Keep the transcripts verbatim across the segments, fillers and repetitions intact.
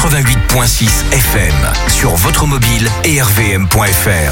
quatre-vingt-huit virgule six F M sur votre mobile et r v m point f r.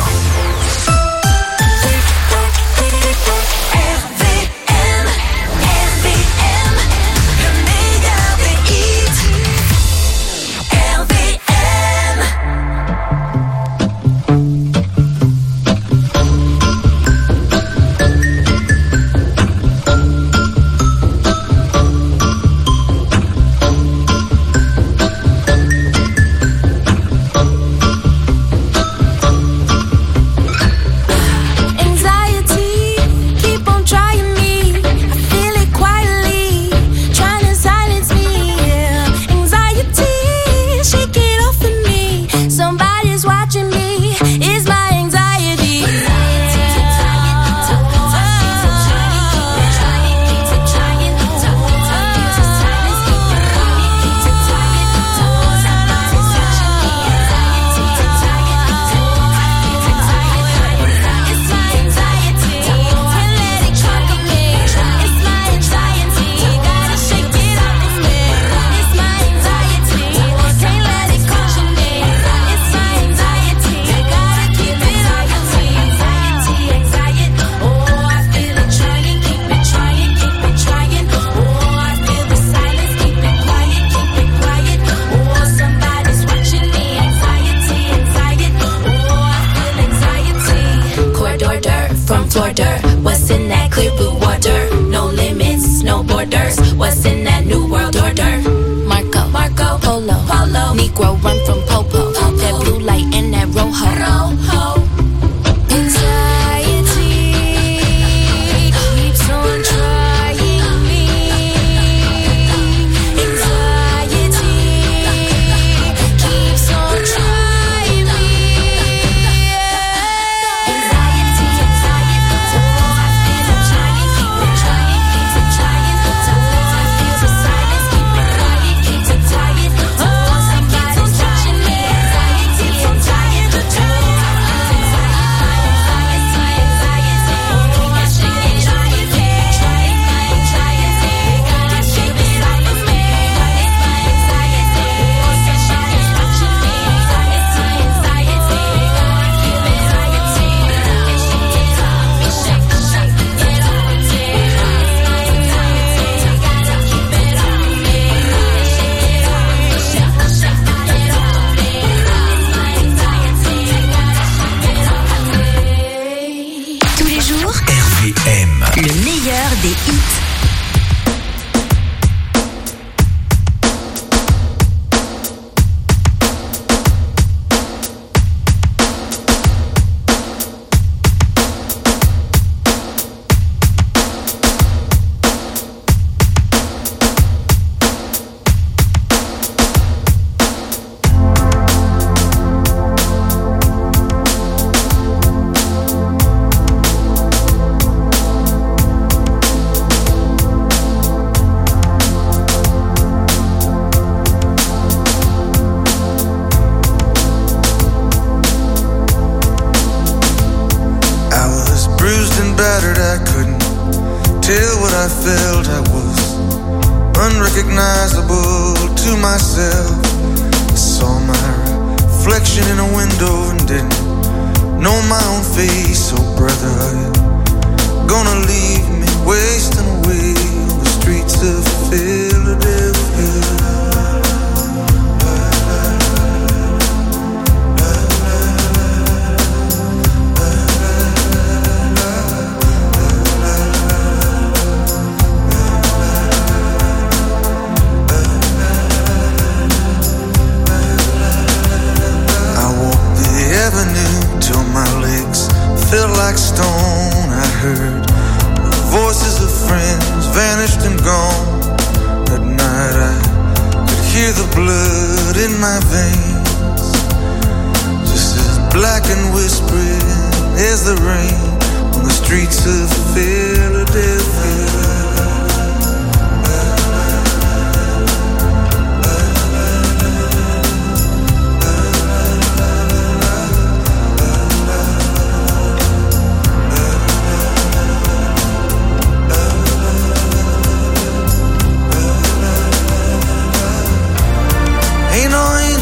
Ain't no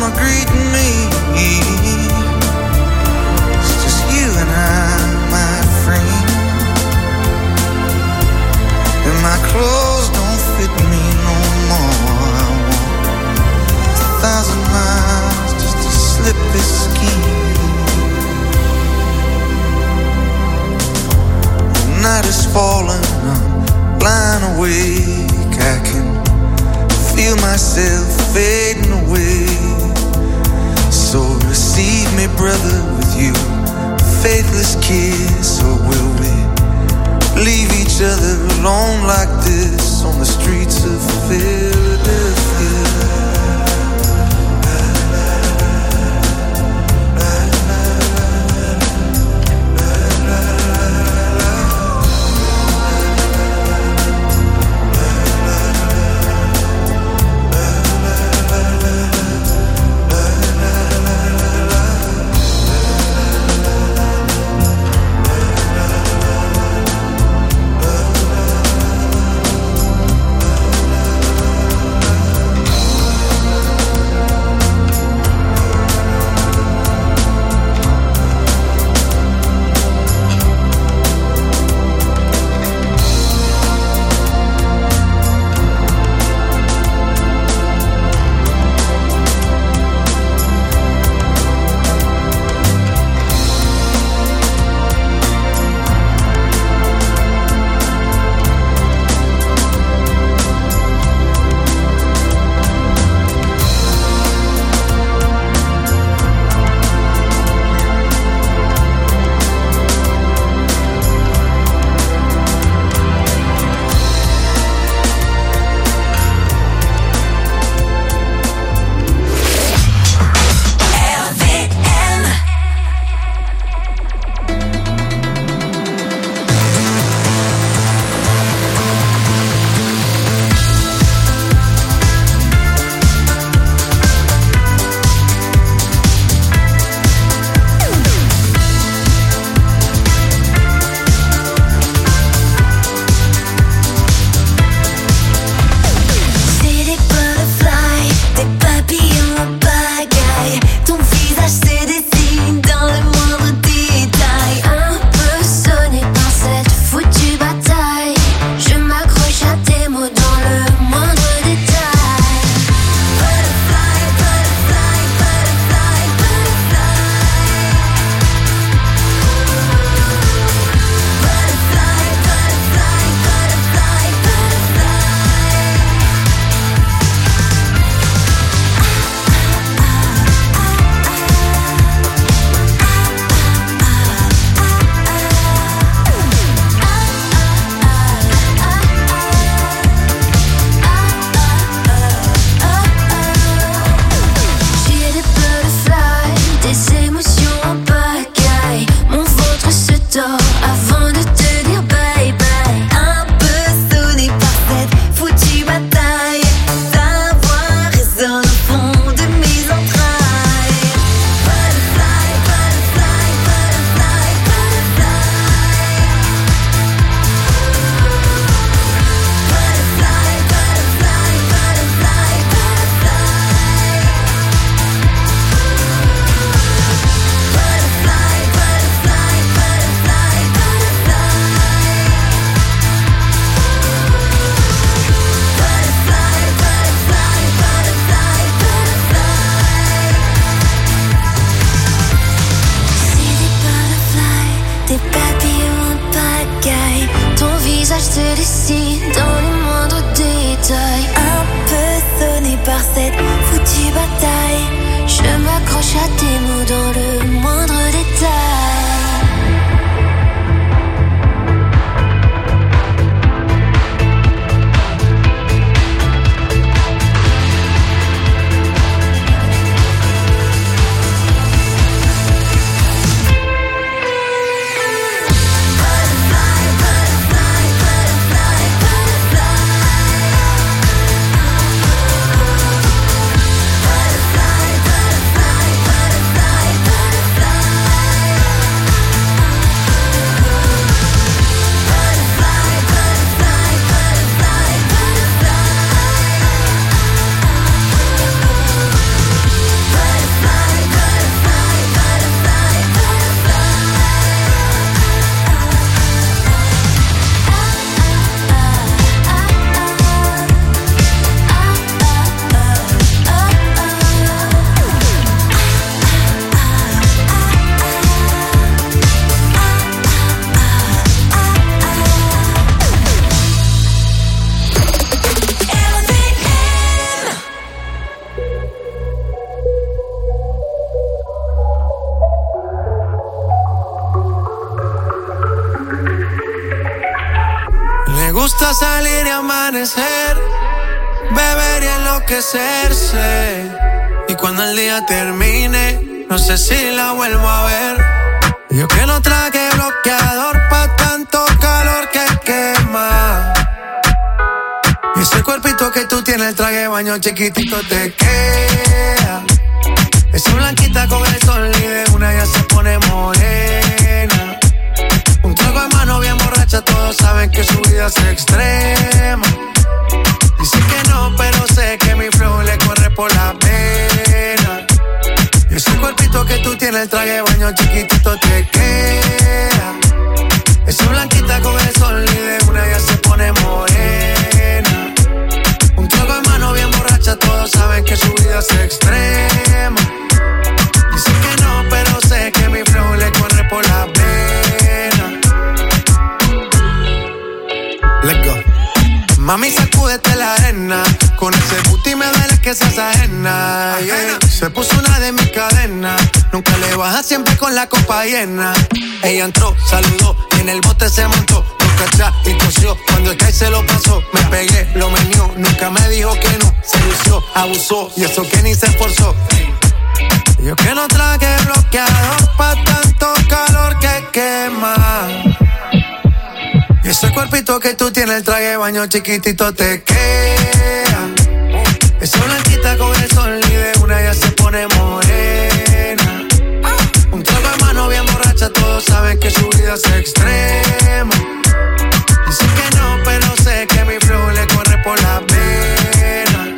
are greeting me. It's just you and I, my friend. And my clothes don't fit me no more. I want a thousand miles just to slip this skin. The night is falling, I'm blind awake. I can feel myself fading away. So receive me, brother, with you faithless kiss. Or will we leave each other alone like this on the streets of Philadelphia? gusta salir y amanecer, beber y enloquecerse. Y cuando el día termine, no sé si la vuelvo a ver. Yo que no traje bloqueador pa' tanto calor que quema. Y ese cuerpito que tú tienes, el traje de baño chiquitito te queda. Esa blanquita con el sol y de una ya se pone morena. Un trago de mano bien borracha, todos saben que su vida es extrema. Dice que no, pero sé que mi flow le corre por la pena. Y ese cuerpito que tú tienes, el traje de baño chiquitito te queda. Esa blanquita con el sol y de una ya se pone morena. Un trago de mano bien borracha, todos saben que su vida es extrema. Dice que no, pero sé que mi flow le corre por la pena. Let's go. Mami, sacúdete la arena. Con ese booty me duele que seas ajena, yeah. Se puso una de mis cadenas. Nunca le baja, siempre con la copa llena. Ella entró, saludó y en el bote se montó. Nunca atrás y tosió. Cuando el Kai se lo pasó, me pegué, lo menió. Nunca me dijo que no. Se lució, abusó y eso que ni se esforzó. Yo que no traje bloqueador pa' tanto calor que quema. Y ese cuerpito que tú tienes, el traje de baño chiquitito te queda. Esa blanquita con el sol y de una ya se pone morena. Un trago de mano bien borracha, todos saben que su vida es extrema. Dice que no, pero sé que mi flow le corre por la pena.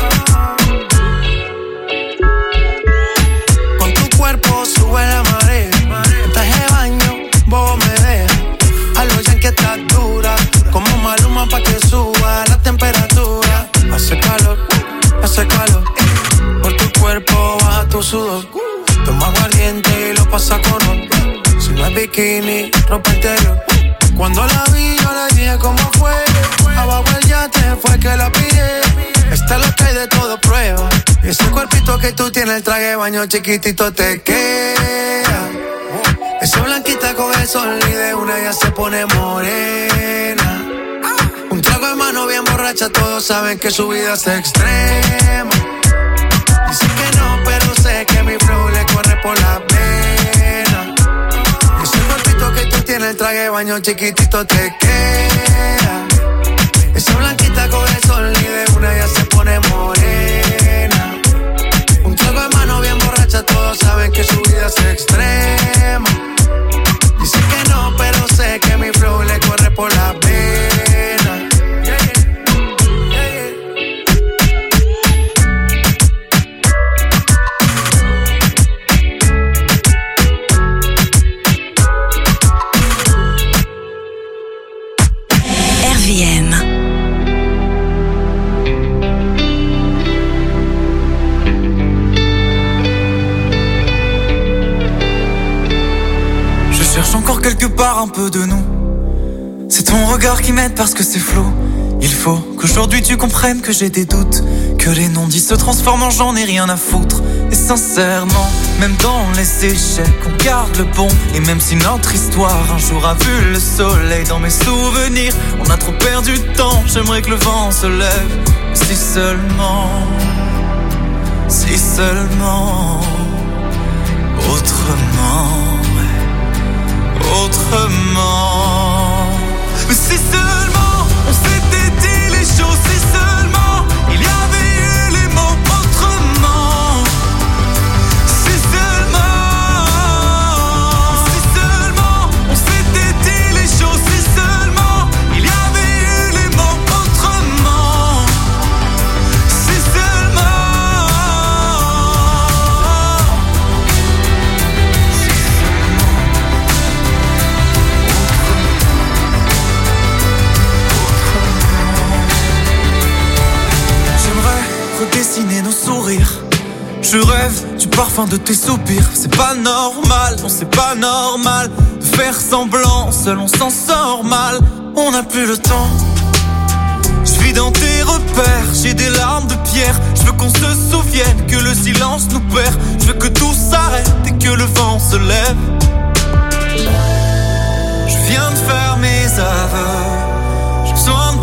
Con tu cuerpo sube la marea. En traje de baño, vos me dejas. A lo ya que estás dura, como Maluma pa' que suba la temperatura. Hace calor, hace calor. Por tu cuerpo baja tu sudor. Toma aguardiente y lo pasa con oro. Si no es bikini, ropa interior. Cuando la vi yo le dije cómo fue. Abajo el yate fue que la pillé. Esta es lo que hay de todo prueba. Y ese cuerpito que tú tienes, el traje de baño chiquitito te queda. Esa blanquita con el sol y de una ya se pone morena. Un trago de mano bien borracha, todos saben que su vida es extrema. Dice que no, pero sé que mi flow le corre por la pena. Ese cuerpito que tú tienes, el traje de baño chiquitito te queda. Esa blanquita con el sol y de una ya se pone morena. Un trago de mano bien borracha, todos saben que su vida es extrema. Dice que no, pero sé que mi flow le corre por la pena. Yeah, yeah. Yeah, yeah. R V M. Cherche encore quelque part un peu de nous. C'est ton regard qui m'aide parce que c'est flou. Il faut qu'aujourd'hui tu comprennes que j'ai des doutes, que les non-dits se transforment en j'en ai rien à foutre. Et sincèrement, même dans les échecs, on garde le bon. Et même si notre histoire un jour a vu le soleil, dans mes souvenirs, on a trop perdu de temps. J'aimerais que le vent se lève. Si seulement, si seulement, autrement. Autrement. Mais si seulement on s'était dit les choses, si seulement il y avait eu les mots autrement. Si seulement, si seulement on s'était dit les choses, si seulement il y avait eu les mots autrement. Si seulement. Redessiner nos sourires. Je rêve du parfum de tes soupirs. C'est pas normal, non c'est pas normal de faire semblant, seul on s'en sort mal. On n'a plus le temps. Je vis dans tes repères, j'ai des larmes de pierre. Je veux qu'on se souvienne que le silence nous perd. Je veux que tout s'arrête et que le vent se lève. Je viens de faire mes aveux. J'ai besoin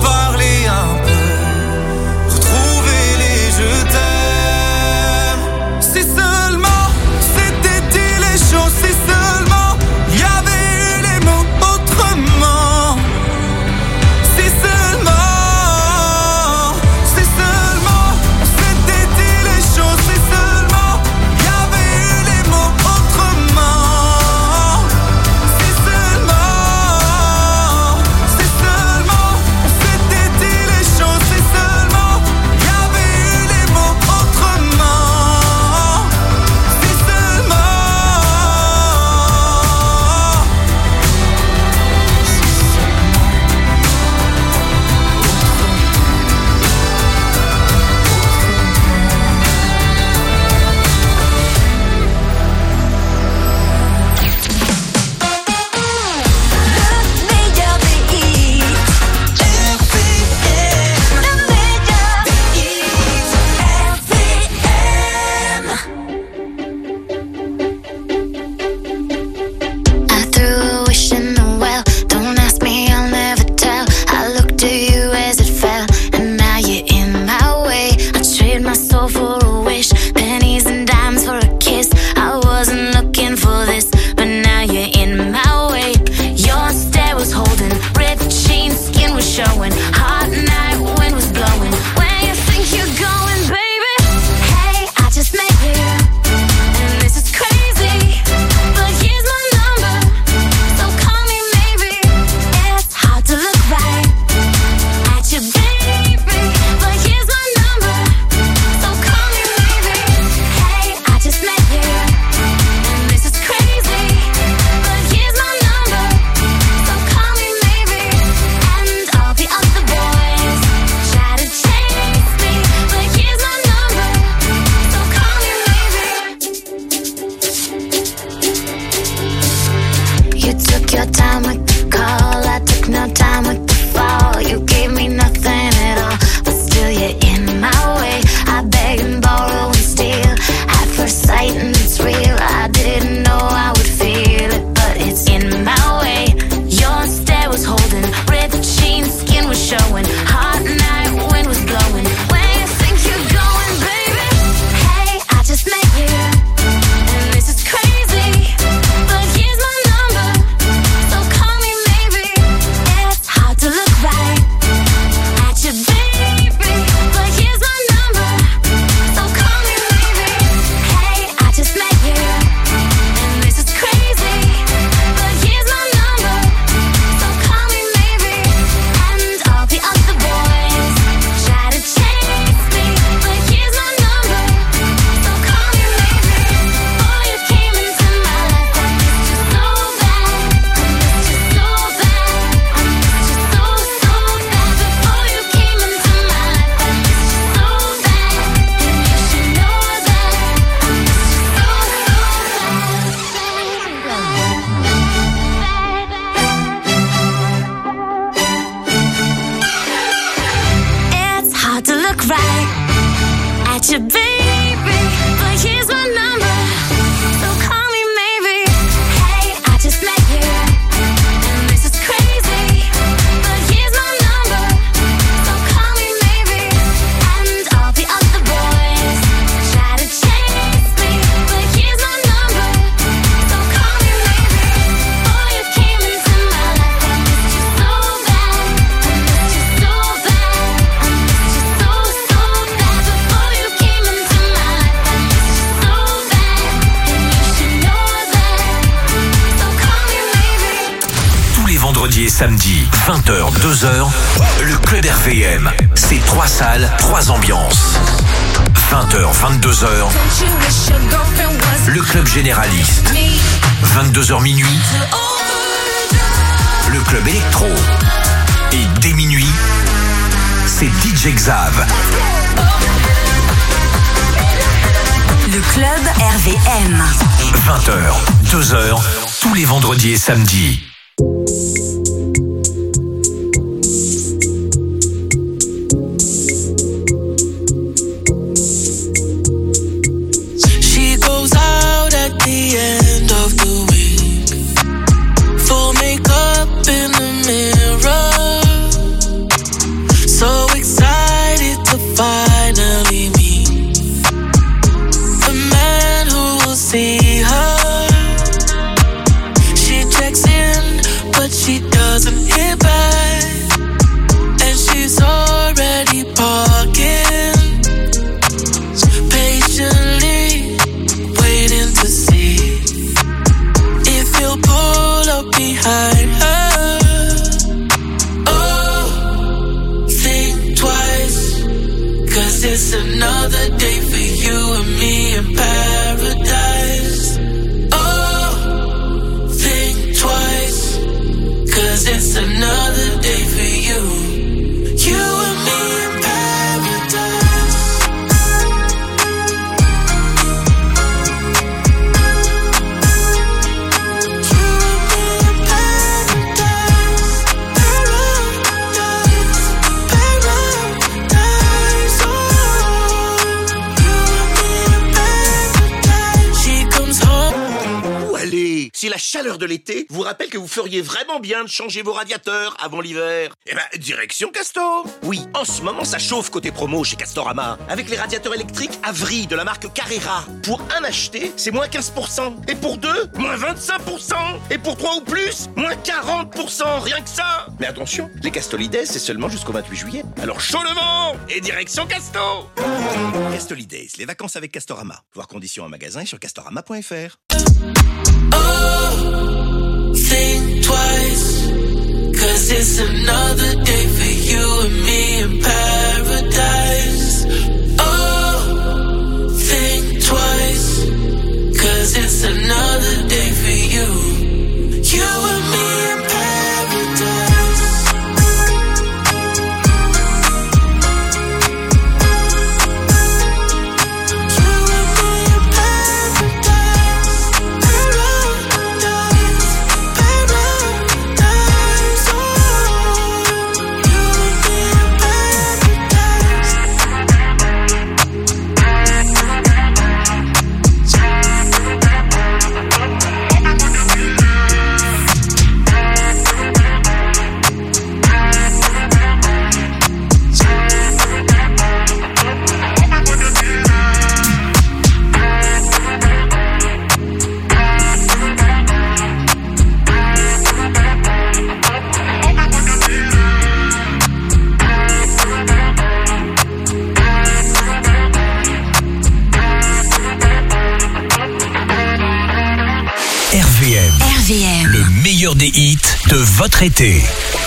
vendredi et samedi, vingt heures, deux heures, le Club R V M. C'est trois salles, trois ambiances. vingt heures, vingt-deux heures, le Club Généraliste. vingt-deux heures minuit, le Club Électro. Et dès minuit, c'est D J Xav. Le Club R V M. vingt heures, deux heures, tous les vendredis et samedis. She goes out at the end of the week, full makeup in the mirror, so excited to finally meet the man who will see her. She checks in, but she doesn't hear back, and she's already parking, patiently waiting to see if he'll pull up behind her. Oh, think twice, 'cause it's another day for you and me in paradise. Oh, think twice, 'cause it's another day for you, you and me in paradise. You and me in paradise, paradise, paradise. Oh, you and me in paradise. She comes home. Où aller? Si la chaleur de l'été vous rappelle que vous feriez vraiment bien de changer vos radiateurs avant l'hiver, eh ben, direction Castor. Oui, en ce moment, ça chauffe côté promo chez Castorama, avec les radiateurs électriques Avri de la marque Carrera. Pour un acheté, c'est moins quinze pour cent. Et pour deux, moins vingt-cinq pour cent. Et pour trois ou plus, moins quarante pour cent. Rien que ça. Mais attention, les Castolidays, c'est seulement jusqu'au vingt-huit juillet. Alors chaud le vent et direction Castor. Castolidays, les vacances avec Castorama. Voir conditions en magasin et sur castorama point f r. Oh, think twice, 'cause it's another day for you and me in paradise. Oh, think twice, 'cause it's another day for you, you and me in paradise. You and me in paradise, paradise, paradise. Oh, you and me in paradise. R V M, R V M. le meilleur des hits de votre été.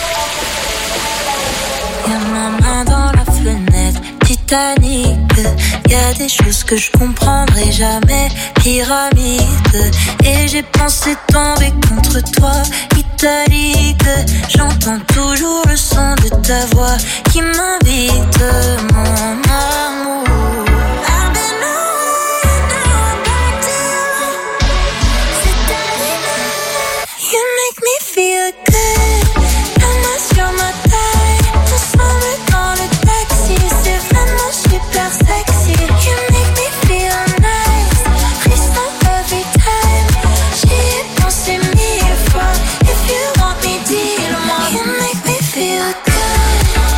Y'a ma main dans la fenêtre, Titanic. Y'a des choses que je comprendrai jamais, pyramide. Et j'ai pensé tomber contre toi, italique. J'entends toujours le son de ta voix qui m'invite, mon amour. I've been away, now I'm back to you. C'est terminé. You make me feel good. La main sur ma taille, ensemble dans le taxi, c'est vraiment super sexy. You make me feel nice, frisson every time. J'y ai pensé mille fois. If you want me, dis-le-moi. You make me feel good.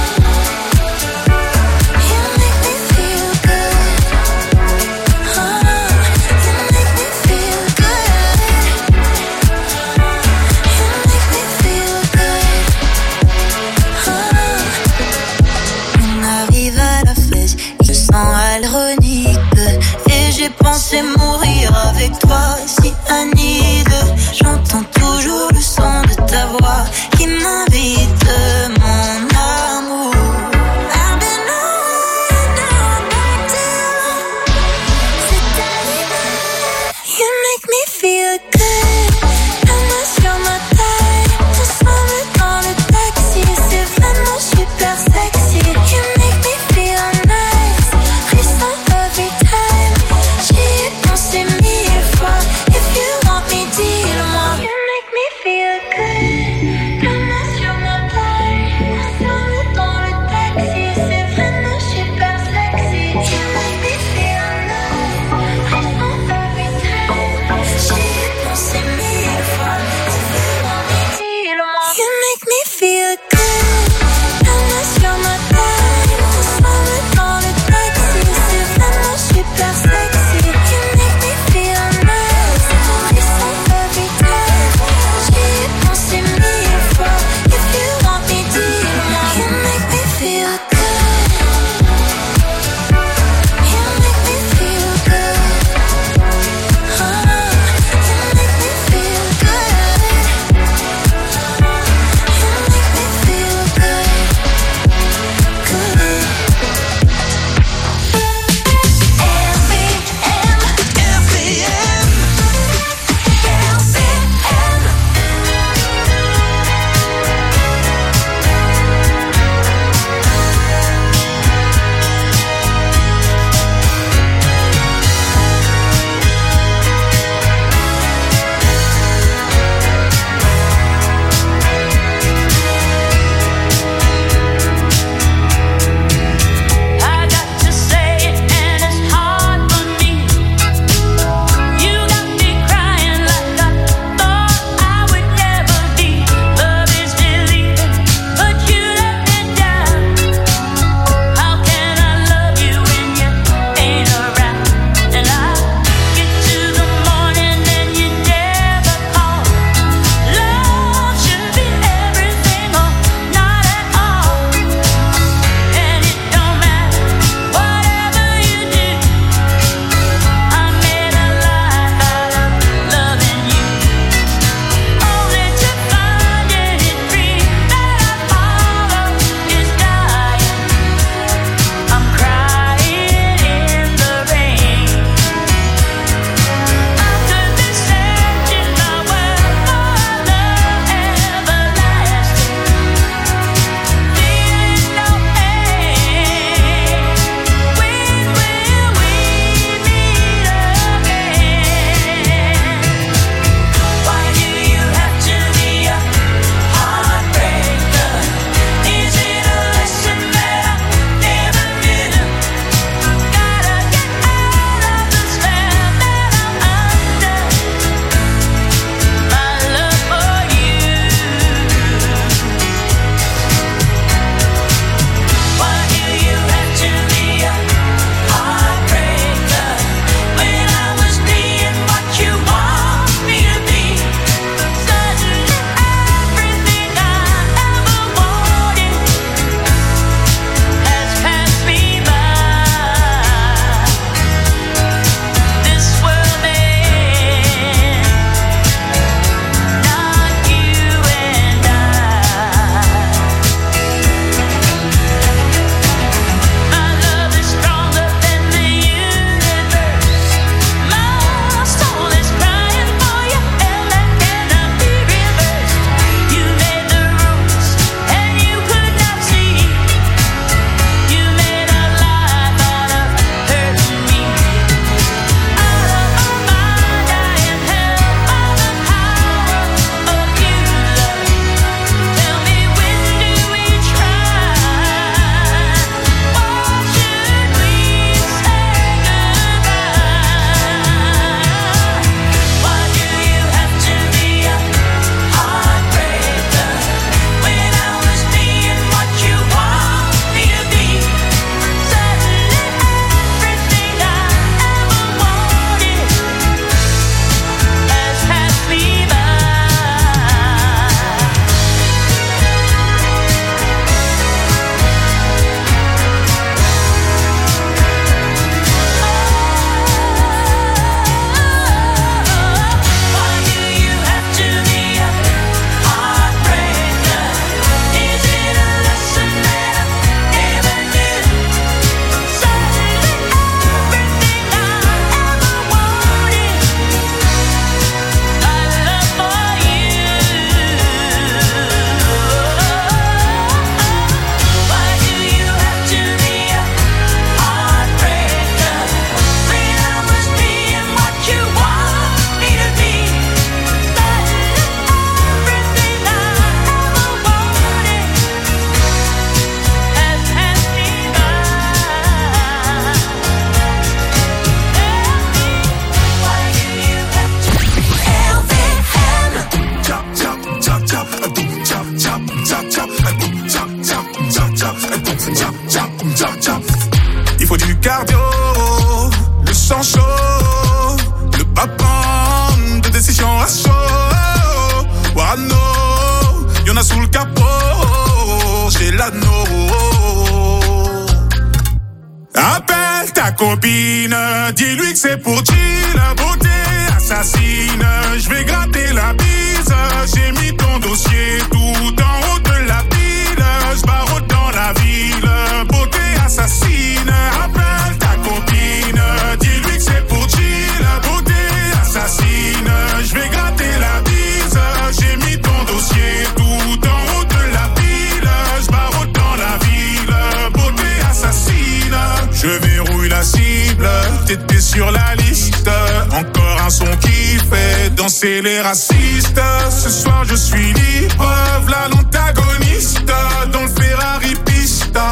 You make me feel good. Oh, you make me feel good. You make me feel good. Oh. On arrive à la fête, je sens ironique. Et j'ai pensé mourir avec toi, si Anide. J'entends toujours le son de ta voix qui m'invite. à prendre des décisions à chaud. Wano, y'en a sous le capot, j'ai l'anneau. Appelle ta copine, dis-lui que c'est pour chill, beauté assassine. Je vais gratter la bise, j'ai mis ton dossier tout en haut de la pile. Je barre dans la ville, beauté assassine. Appelle ta copine, dis-lui que c'est pour chill, beauté assassine. Je vais gratter la bise, j'ai mis ton dossier tout en haut de la pile. Je barre dans la ville, beauté assassine. Je verrouille la cible, t'étais sur la liste. Encore un son qui fait danser les racistes. Ce soir je suis libre, v'là l'antagoniste dans le Ferrari pista.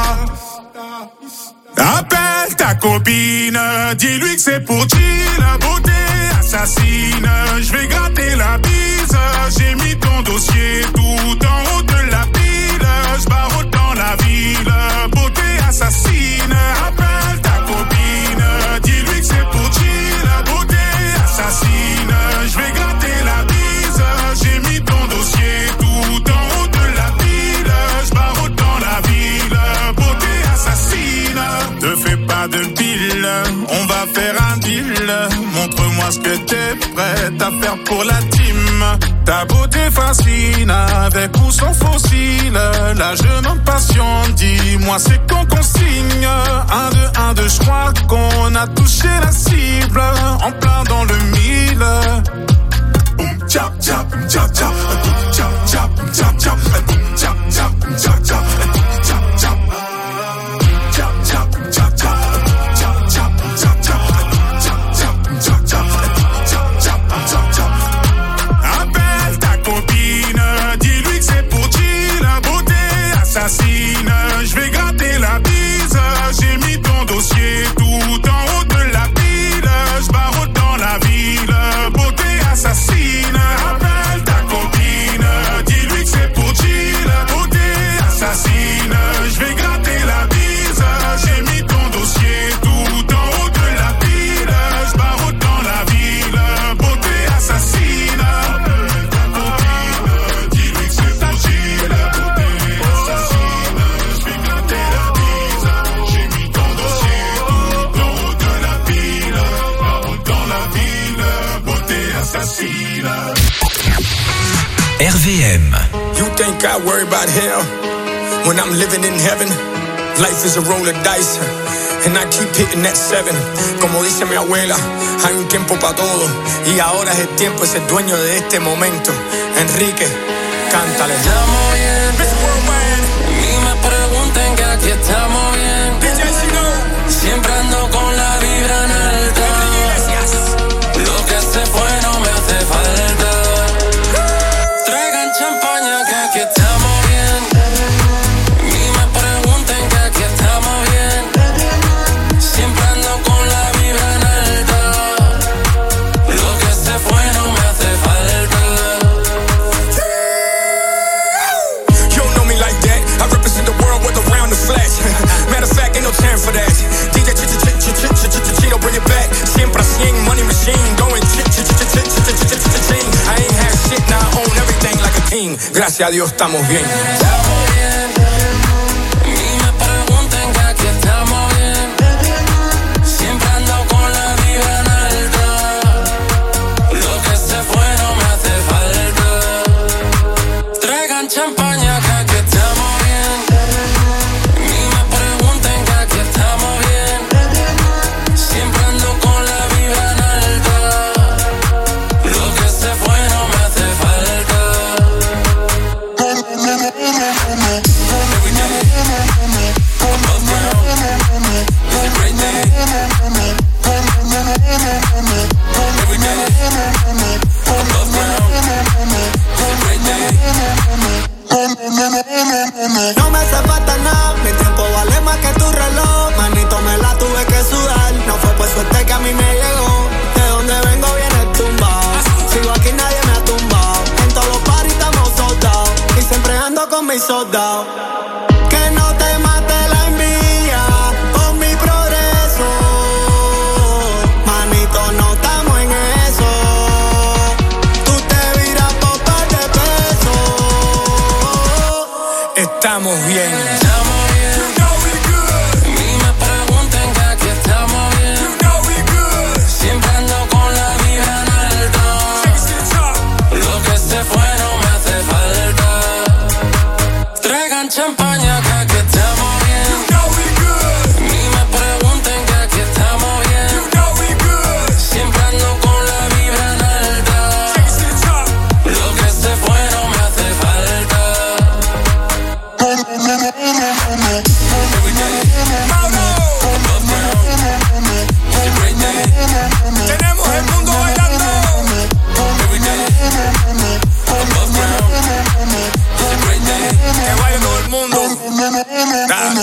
Appelle ta copine, dis-lui que c'est pour chill, beauté assassine. Je vais gratter la bise, j'ai mis ton dossier tout en haut de la pile. Je barre dans la ville, beauté assassine. Appelle ta copine, dis-lui que c'est pour chill, beauté assassine. Je vais gratter la bise, j'ai mis ton dossier tout en haut de la pile. Je barre dans la ville, beauté assassine. Ne fais pas de pile, on va faire un deal. Montre-moi ce que t'es prête à faire pour la team. Ta beauté fascine, avec ou sans fossile. Là je m'impatiente, dis-moi c'est quand qu'on signe. Un, deux, un, deux, je crois qu'on a touché la cible. En plein dans le mille. Boum, tchap, tchap, tchap, tchap. Boum, tchap, tchap, tchap, tchap. Boum, tchap, tchap, tchap, tchap. Boum, tchap, tchap. Appelle ta copine, dis-lui que c'est pour chill, beauté assassine. Je vais gratter la bise, j'ai mis ton dossier tout en haut de la pile. Je barre dans la ville, beauté assassine. Appelle ta copine, dis-lui que c'est pour chill, beauté assassine. Je vais gratter la bise, j'ai mis ton dossier tout en haut de la pile. Je barre dans la ville, beauté assassine. Appelle ta copine, dis-lui que c'est pour chill, beauté assassine. Je vais gratter la bise, j'ai mis ton dossier tout en haut de la pile. Barre dans la ville, beauté assassine. R V M. You think I worry about hell when I'm living in heaven? Life is a roll of dice, and I keep hitting that seven. Como dice mi abuela, hay un tiempo para todo, y ahora es el tiempo, es el dueño de este momento. Enrique, cántale. Estamos bien, ni me pregunten que aquí estamos bien. Siempre ando con la vibra en alta. Lo que se fue no me hace falta. Traigan champaña que aquí estamos bien. Ni me pregunten que aquí estamos bien. Siempre ando con la vibra en alta. Lo que se fue no me hace falta. You don't know me like that. I represent the world with around the flash. Matter of fact, ain't no time for that. D J Chino, bring it back. Siempre a cien, money machine, going ching. I ain't had shit, now I own everything like a king. Gracias a Dios estamos bien. Estamos bien. Ni me pregunten que aquí estamos bien. Siempre ando con la vibra en alta. Lo que se fue no me hace falta. Traigan champaña que aquí estamos bien. Ni me pregunten que aquí estamos bien. Siempre ando con la vibra en alta. Lo que se fue no me hace falta. No me hace falta nada, mi tiempo vale más que tu reloj. Manito, me la tuve que sudar, no fue por suerte que a mí me llegó. De donde vengo viene tumbado, sigo aquí nadie me ha tumbado. En todos los paris estamos soldados, y siempre ando con mis soldados. Que no te mate la envidia por mi progreso. Manito, no estamos en eso. beban champaña que aquí estamos bien. You know we good. Ni me pregunten que aquí estamos bien. You know we good. Siempre ando con la vibra en alta. Lo que se fue no me hace falta. Tenemos el mundo bailando. Que baile todo el mundo. Ah.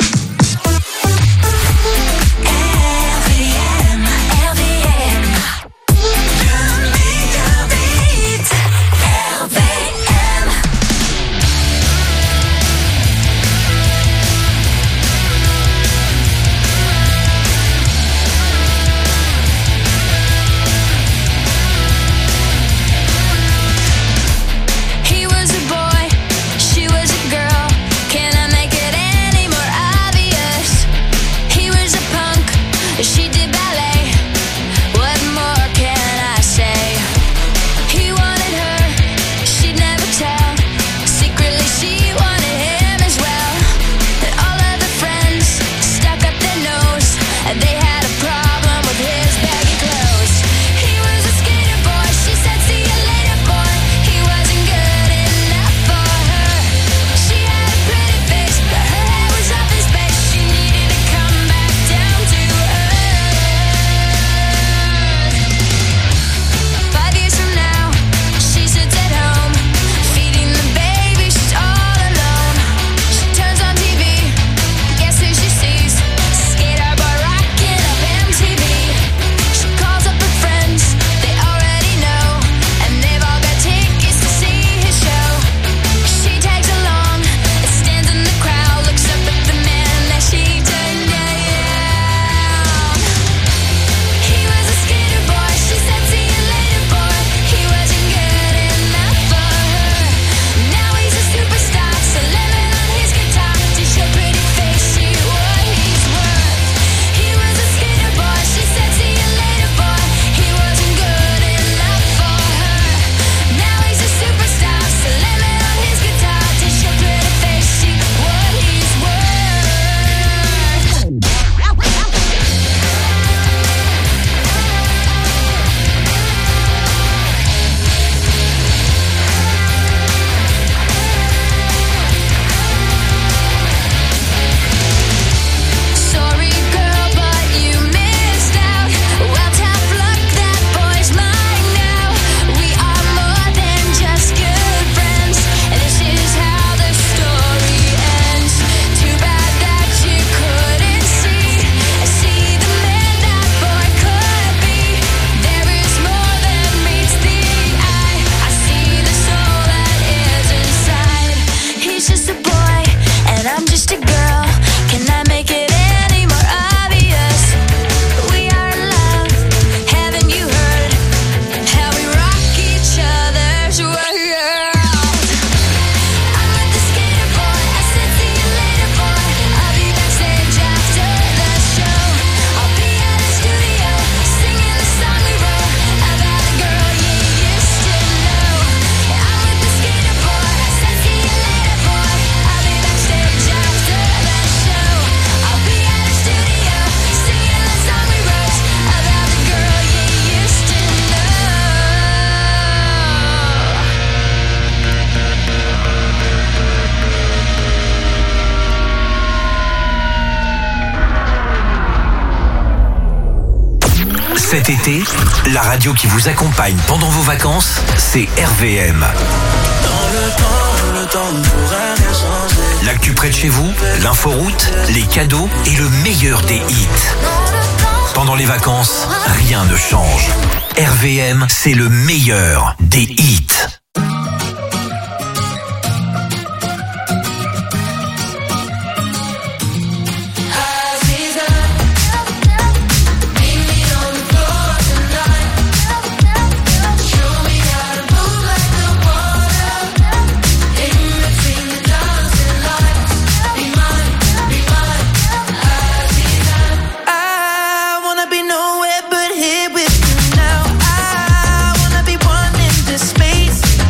Cet été, la radio qui vous accompagne pendant vos vacances, c'est R V M. Dans le temps, le temps ne pourrait rien changer. L'actu près de chez vous, l'inforoute, les cadeaux et le meilleur des hits. Pendant les vacances, rien ne change. R V M, c'est le meilleur des hits. Nowhere but here with you now. I wanna be one in this space.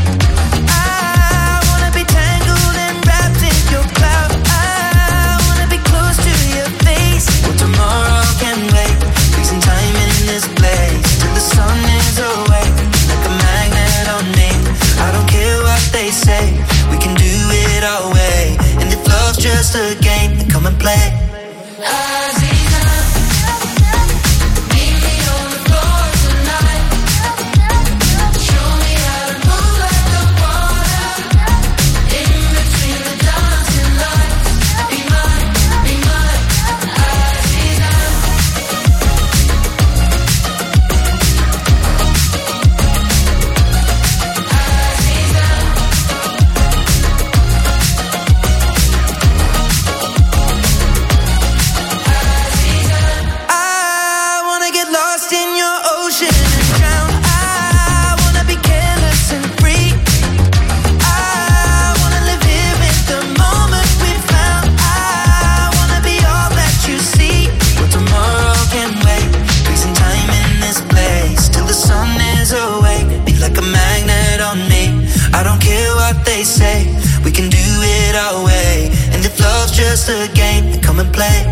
just a game, come and play.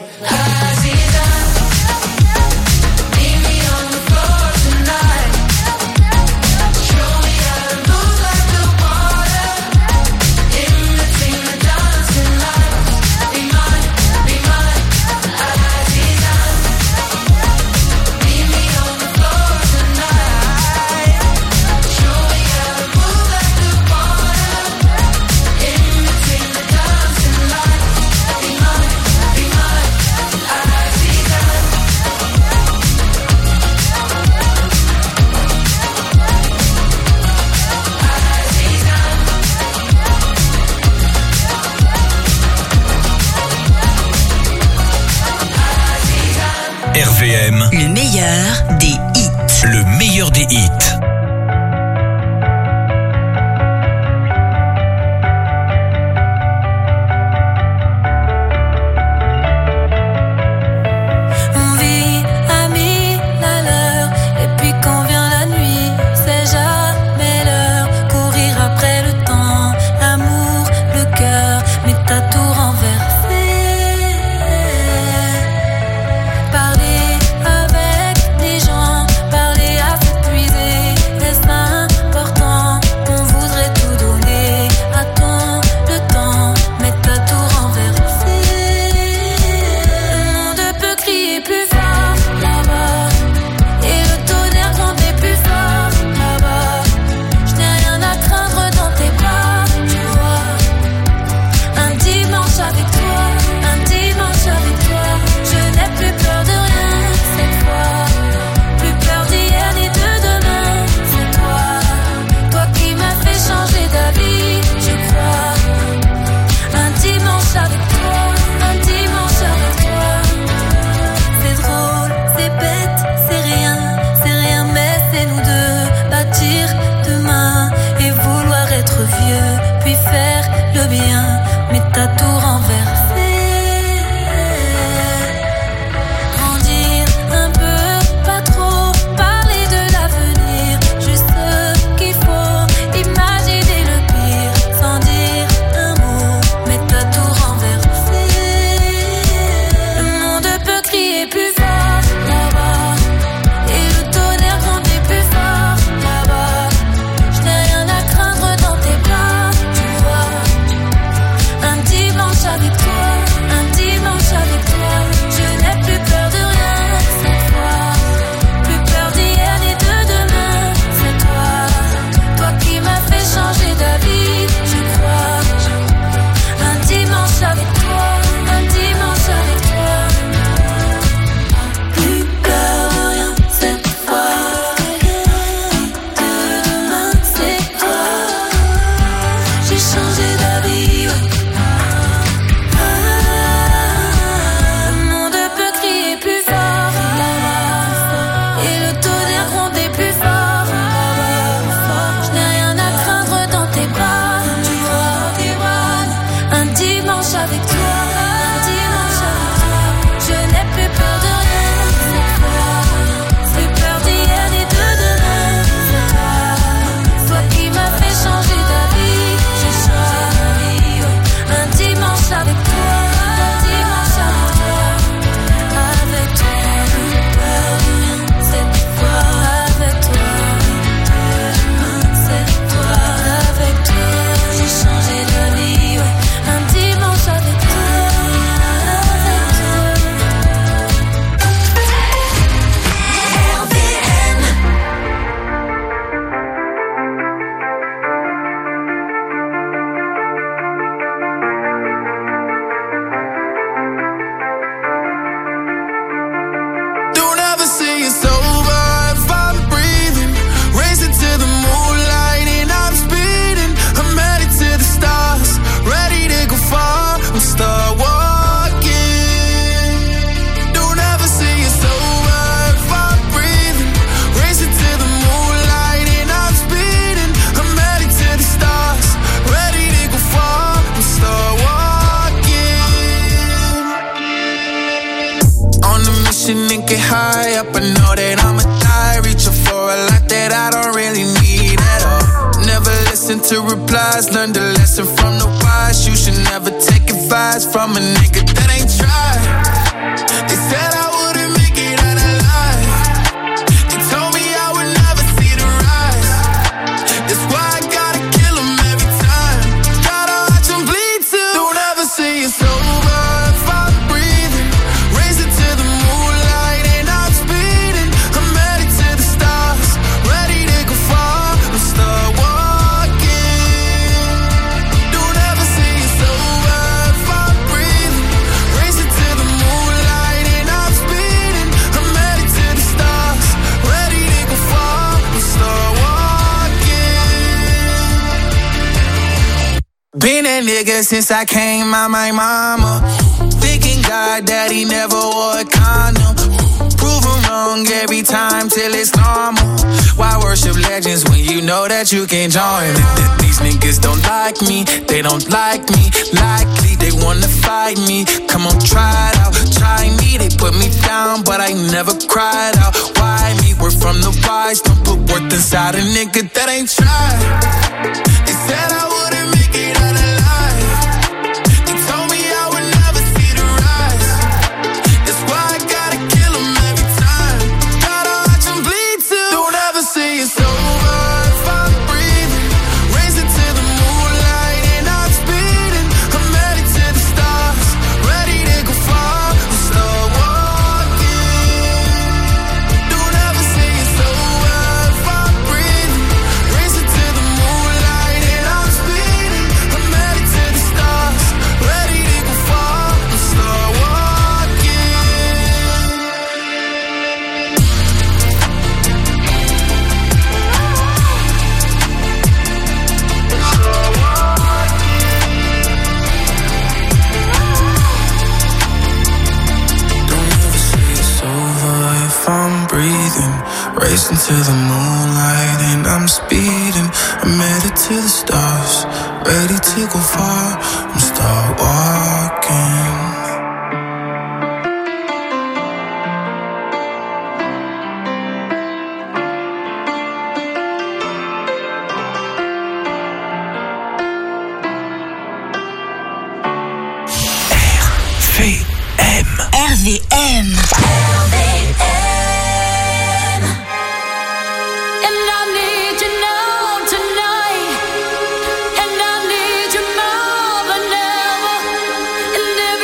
R V M, le meilleur des hits. Le meilleur des hits. On vit à mille à l'heure, et puis quand vient la nuit, c'est jamais l'heure. Courir après le temps, l'amour, le cœur, mais t'as tout renversé. Parler avec des gens, parler à s'épuiser, est-ce important? On voudrait tout donner à ton le temps, mais t'as tout renversé. Le monde peut crier plus fort là-bas, et le tonnerre gronder plus fort là-bas. Je n'ai rien à craindre dans tes bras, tu vois. Un dimanche avec toi, un dimanche avec toi, je n'ai plus peur de rien cette fois. Plus peur d'hier ni de demain, c'est toi. Toi qui m'as fait changer d'avis, je crois. Un dimanche avec toi, un dimanche avec toi. C'est drôle, c'est bête, c'est rien, c'est rien, mais c'est nous deux. Bâtir demain et vouloir être vieux, puis faire le bien, mais t'as tout renversé. Grandir un peu, pas trop, parler de l'avenir, juste ce qu'il faut, imaginer le pire, sans dire un mot, mais t'as tout renversé. Le monde peut crier plus fort là-bas, et le tonnerre gronder plus fort là-bas. Je n'ai rien à craindre dans tes bras, tu vois. Un dimanche avec toi, un dimanche avec toi, je n'ai plus peur de rien cette fois. Plus peur d'hier ni de demain, c'est toi. Toi qui m'as fait changer d'avis, je crois. Un dimanche avec toi, un dimanche avec toi. Plus peur de rien cette fois. De demain, c'est toi. J'ai changé d'avis, ouais. Le monde peut crier plus fort là-bas, et le tonnerre gronder plus fort là-bas. Je n'ai rien à craindre dans tes bras, tu vois. Un dimanche avec toi, un dimanche avec toi, je n'ai plus peur de rien cette fois. Plus peur d'hier ni de demain, c'est toi. Toi qui m'as fait changer d'avis, j'ai choisi un dimanche avec toi, un dimanche avec toi. Avec toi, plus peur de rien cette fois. Avec toi, c'est toi. Avec toi, j'ai changé d'avis, ouais. Un dimanche avec toi, avec toi. R V M. Don't ever say it's over if I'm breathing. Racing to the moonlight and I'm speeding. I'm headed to the stars, ready to go far. I'm start walking. Don't ever say it's over if I'm breathing. Racing to the moonlight and I'm speeding. I'm headed to the stars, ready to go far. I'm start walking. On a mission and get high up, I know that I'ma die. Reaching for a lot that I don't really need at all. Never listen to replies, learn the lesson from the wise. You should never take advice. vibes from a nigga that ain't tried. They said I wouldn't make it out alive. They told me I would never see the rise. That's why I gotta kill them every time. Gotta watch them bleed too. Don't ever say it's over if I'm breathing. Raise it to the moonlight and I'm speeding. I'm headed to the stars, ready to go far and start walking. Don't ever say it's over if I'm breathing. Raise it to the moonlight and I'm speeding. I'm headed to the stars, ready to go far and start walking. Been that nigga since I came out my mama. Thinking God that he never wore a condom. Prove him wrong every time till it's normal. Why worship legends when you know that you can't join? These niggas don't like me, they don't like me. Likely they wanna fight me. Come on, try it out, try me. They put me down, but I never cried out. Why me? We're from the wise. Don't put worth inside a nigga that ain't tried. They said I wouldn't make it out alive. They told me I would never see the rise. That's why I gotta kill them every time. Gotta watch them bleed too. Don't ever say it's over if I'm breathing. Raise it to the moonlight and I'm speeding. I'm headed to the stars, ready to go far and start walking. Don't ever say it's over if I'm breathing. Raise it to the moonlight and I'm speeding. I'm headed to the stars, ready to go far and start walking. Don't ever say it's over if I'm breathing. Racing to the moonlight and I'm speeding. I'm headed to the stars, ready to go far and start walking. R V M. And I need you now tonight. And I need you more than ever. And if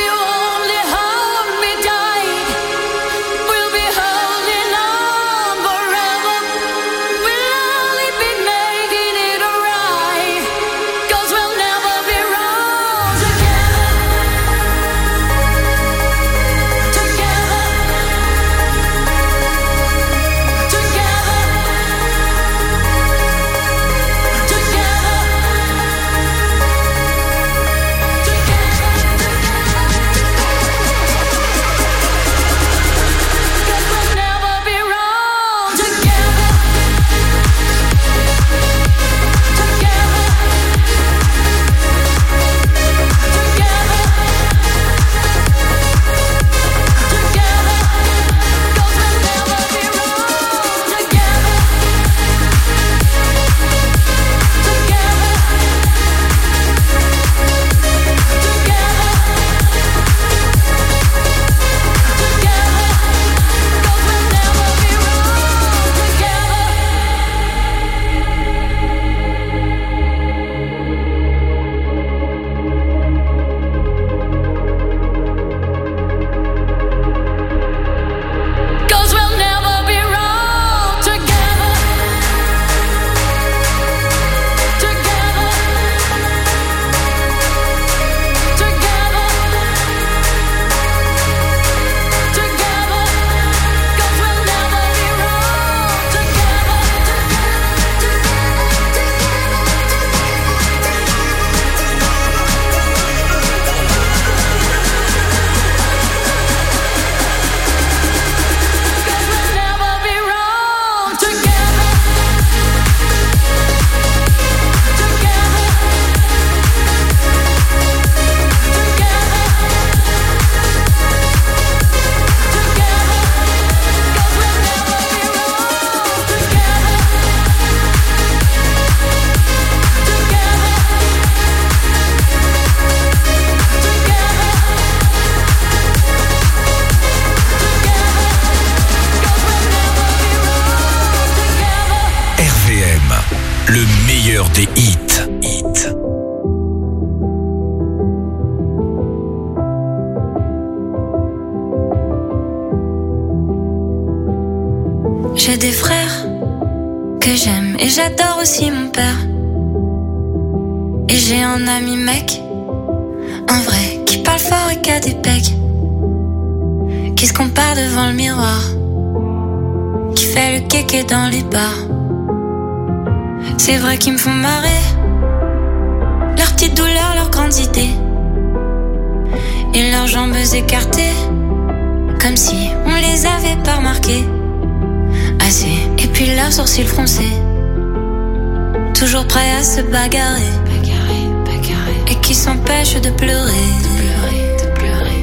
le meilleur des hits. Hits. J'ai des frères que j'aime et j'adore aussi mon père. Et j'ai un ami mec, un vrai, qui parle fort et qui a des pecs, qui se compare devant le miroir, qui fait le kéké dans les bars. C'est vrai qu'ils me font marrer, leurs petites douleurs, leurs grandes idées, et leurs jambes écartées, comme si on les avait pas remarquées. Assez, et puis leurs sourcils froncés, toujours prêts à se bagarrer, bagarrer, bagarrer, et qui s'empêchent de pleurer, de pleurer, de pleurer.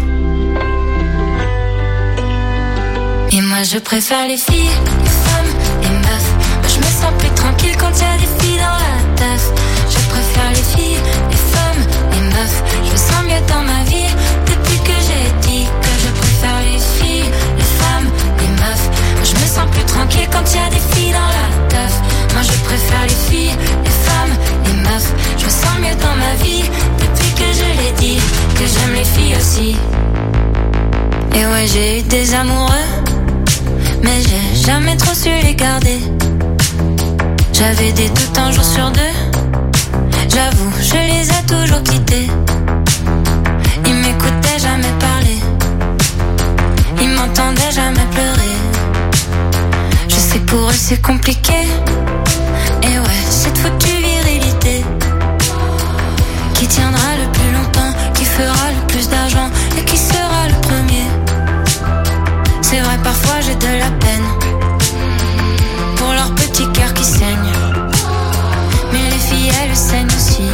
Et moi je préfère les filles, les femmes, les meufs. Moi je me sens plus tranquille quand y a des filles dans la teuf. Je préfère les filles, les femmes, les meufs. Je me sens mieux dans ma vie depuis que j'ai dit que je préfère les filles, les femmes, les meufs. Moi je me sens plus tranquille quand y a des filles dans la teuf. Moi je préfère les filles, les femmes, les meufs. Je me sens mieux dans ma vie depuis que je l'ai dit que j'aime les filles aussi. Et ouais, j'ai eu des amoureux, mais j'ai jamais trop su les garder. J'avais des doutes un jour sur deux, j'avoue, je les ai toujours quittés. Ils m'écoutaient jamais parler, ils m'entendaient jamais pleurer. Je sais que pour eux c'est compliqué, et ouais, cette foutue virilité qui tiendra le plus longtemps, qui fera le plus d'argent et qui sera le premier. C'est vrai, parfois j'ai de la peine pour leur petit cœur qui saigne, mais les filles elles saignent aussi.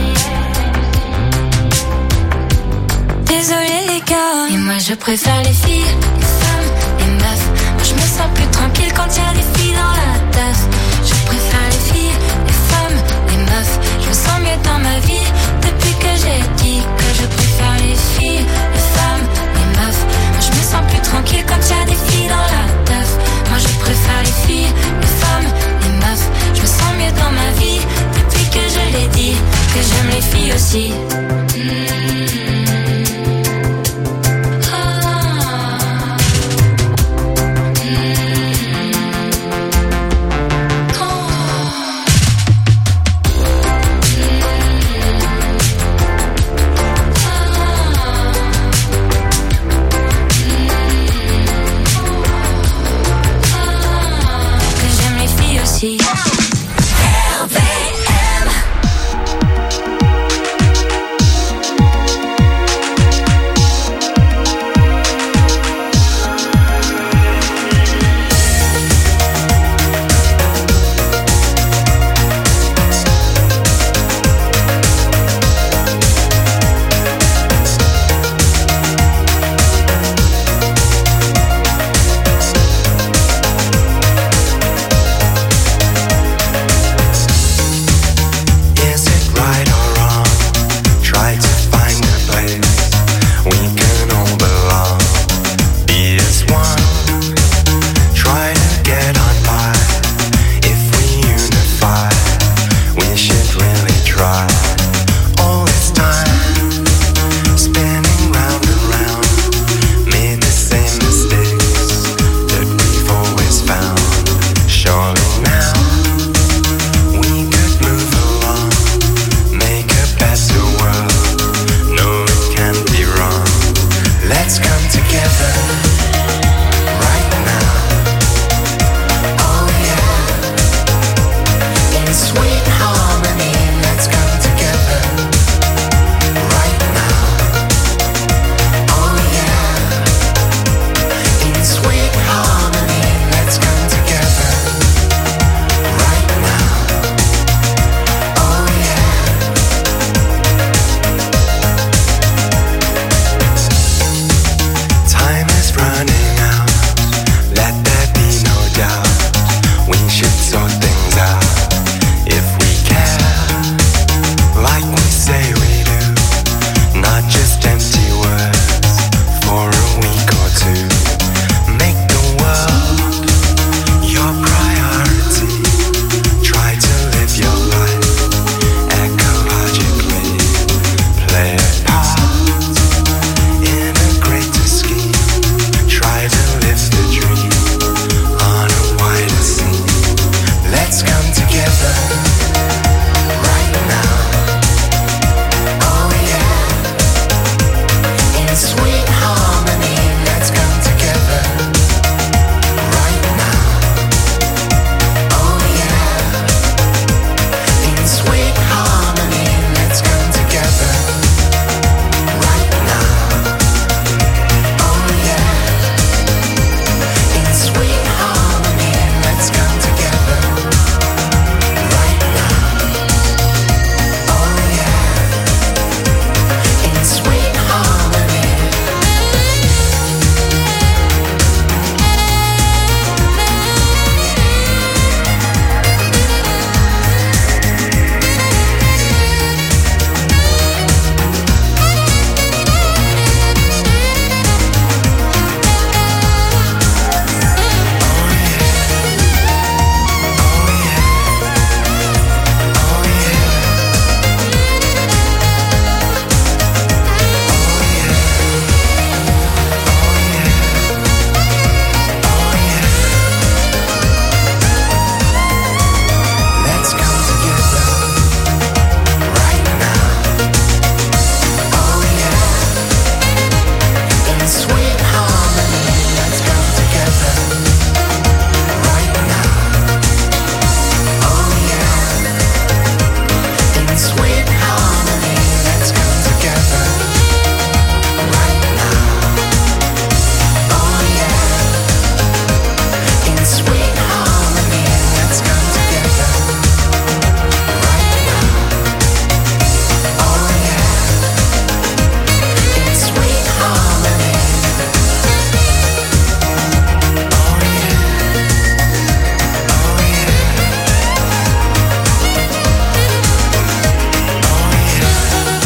Désolé les gars, et moi je préfère les filles, les femmes, les meufs. Moi je me sens plus tranquille quand y a des filles dans la teuf. Je préfère les filles, les femmes, les meufs. Je me sens mieux dans ma vie depuis que j'ai dit que je préfère les filles, les femmes, les meufs. Moi je me sens plus tranquille quand y a des filles dans la teuf. Moi je préfère les filles, les femmes, les meufs. Je me sens mieux dans ma vie depuis que je l'ai dit que j'aime les filles aussi. Que j'aime les filles aussi.